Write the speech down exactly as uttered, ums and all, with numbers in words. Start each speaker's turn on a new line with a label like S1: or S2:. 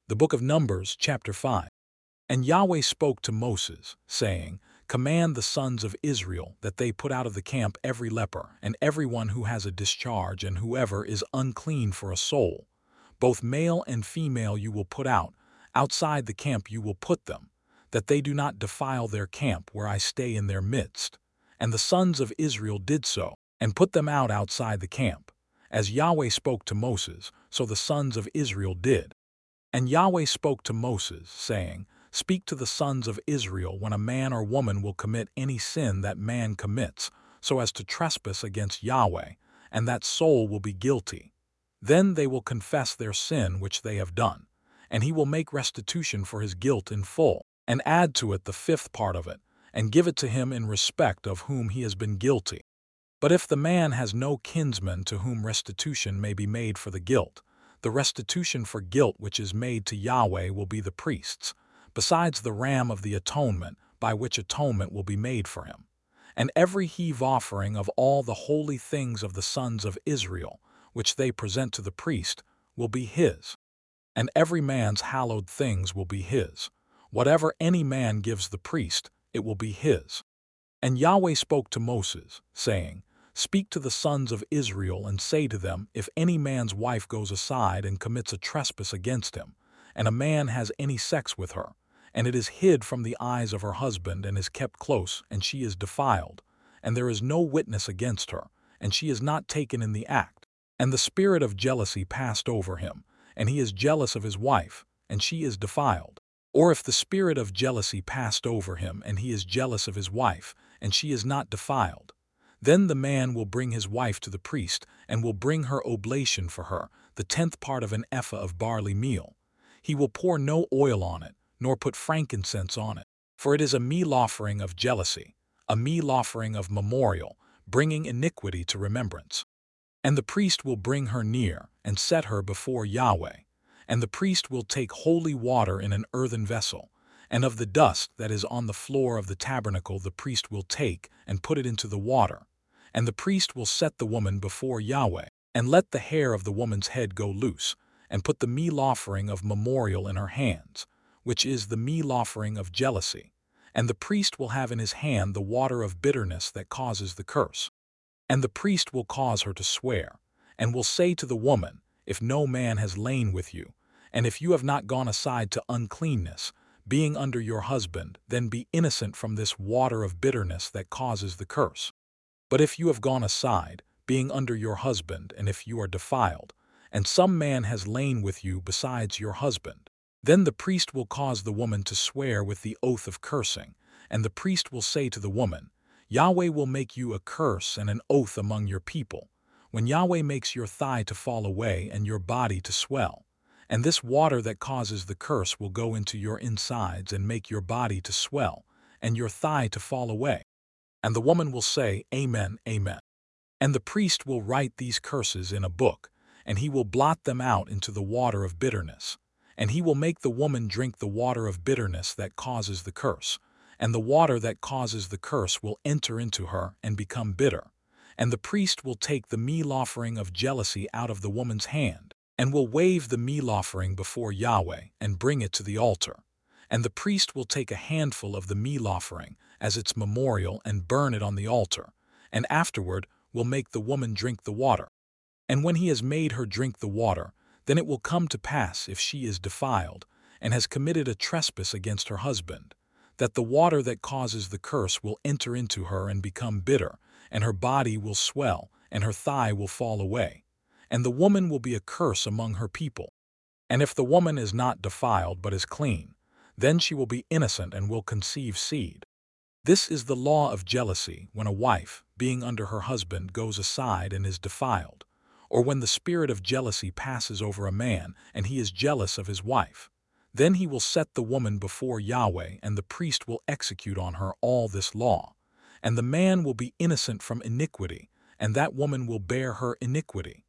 S1: The book of Numbers, chapter five. And Yahweh spoke to Moses, saying, Command the sons of Israel that they put out of the camp every leper, and everyone who has a discharge, and whoever is unclean for a soul. Both male and female you will put out, outside the camp you will put them, that they do not defile their camp where I stay in their midst. And the sons of Israel did so, and put them out outside the camp. As Yahweh spoke to Moses, so the sons of Israel did. And Yahweh spoke to Moses, saying, Speak to the sons of Israel when a man or woman will commit any sin that man commits, so as to trespass against Yahweh, and that soul will be guilty. Then they will confess their sin which they have done, and he will make restitution for his guilt in full, and add to it the fifth part of it, and give it to him in respect of whom he has been guilty. But if the man has no kinsman to whom restitution may be made for the guilt, the restitution for guilt which is made to Yahweh will be the priest's, besides the ram of the atonement, by which atonement will be made for him. And every heave offering of all the holy things of the sons of Israel, which they present to the priest, will be his. And every man's hallowed things will be his. Whatever any man gives the priest, it will be his. And Yahweh spoke to Moses, saying, Speak to the sons of Israel and say to them, If any man's wife goes aside and commits a trespass against him, and a man has any sex with her, and it is hid from the eyes of her husband and is kept close, and she is defiled, and there is no witness against her, and she is not taken in the act, and the spirit of jealousy passed over him, and he is jealous of his wife, and she is defiled. Or if the spirit of jealousy passed over him, and he is jealous of his wife, and she is not defiled, then the man will bring his wife to the priest, and will bring her oblation for her, the tenth part of an ephah of barley meal. He will pour no oil on it, nor put frankincense on it, for it is a meal offering of jealousy, a meal offering of memorial, bringing iniquity to remembrance. And the priest will bring her near, and set her before Yahweh. And the priest will take holy water in an earthen vessel, and of the dust that is on the floor of the tabernacle the priest will take, and put it into the water. And the priest will set the woman before Yahweh, and let the hair of the woman's head go loose, and put the meal offering of memorial in her hands, which is the meal offering of jealousy. And the priest will have in his hand the water of bitterness that causes the curse. And the priest will cause her to swear, and will say to the woman, If no man has lain with you, and if you have not gone aside to uncleanness, being under your husband, then be innocent from this water of bitterness that causes the curse. But if you have gone aside, being under your husband, and if you are defiled, and some man has lain with you besides your husband, then the priest will cause the woman to swear with the oath of cursing, and the priest will say to the woman, Yahweh will make you a curse and an oath among your people, when Yahweh makes your thigh to fall away and your body to swell. And this water that causes the curse will go into your insides and make your body to swell, and your thigh to fall away. And the woman will say, Amen, Amen. And the priest will write these curses in a book, and he will blot them out into the water of bitterness. And he will make the woman drink the water of bitterness that causes the curse, and the water that causes the curse will enter into her and become bitter. And the priest will take the meal offering of jealousy out of the woman's hand, and will wave the meal offering before Yahweh and bring it to the altar. And the priest will take a handful of the meal offering as its memorial and burn it on the altar, and afterward will make the woman drink the water. And when he has made her drink the water, then it will come to pass, if she is defiled, and has committed a trespass against her husband, that the water that causes the curse will enter into her and become bitter, and her body will swell, and her thigh will fall away, and the woman will be a curse among her people. And if the woman is not defiled but is clean, then she will be innocent and will conceive seed. This is the law of jealousy when a wife, being under her husband, goes aside and is defiled, or when the spirit of jealousy passes over a man and he is jealous of his wife. Then he will set the woman before Yahweh, and the priest will execute on her all this law. And the man will be innocent from iniquity, and that woman will bear her iniquity.